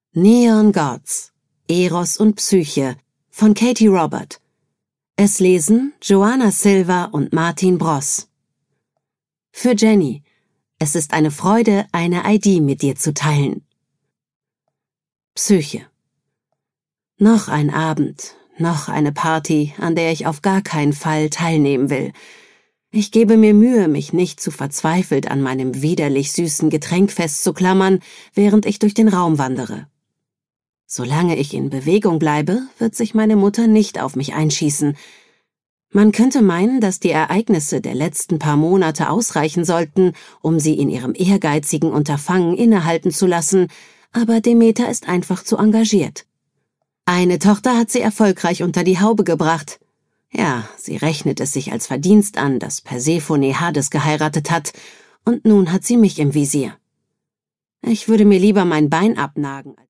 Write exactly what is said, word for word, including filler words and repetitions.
Neon Gods, Eros und Psyche von Katie Robert. Es lesen Joanna Silva und Martin Bross. Für Jenny. Es ist eine Freude, eine I D mit dir zu teilen. Psyche. Noch ein Abend, noch eine Party, an der ich auf gar keinen Fall teilnehmen will. Ich gebe mir Mühe, mich nicht zu verzweifelt an meinem widerlich süßen Getränk festzuklammern, während ich durch den Raum wandere. Solange ich in Bewegung bleibe, wird sich meine Mutter nicht auf mich einschießen. Man könnte meinen, dass die Ereignisse der letzten paar Monate ausreichen sollten, um sie in ihrem ehrgeizigen Unterfangen innehalten zu lassen, aber Demeter ist einfach zu engagiert. Eine Tochter hat sie erfolgreich unter die Haube gebracht. Ja, sie rechnet es sich als Verdienst an, dass Persephone Hades geheiratet hat, und nun hat sie mich im Visier. Ich würde mir lieber mein Bein abnagen.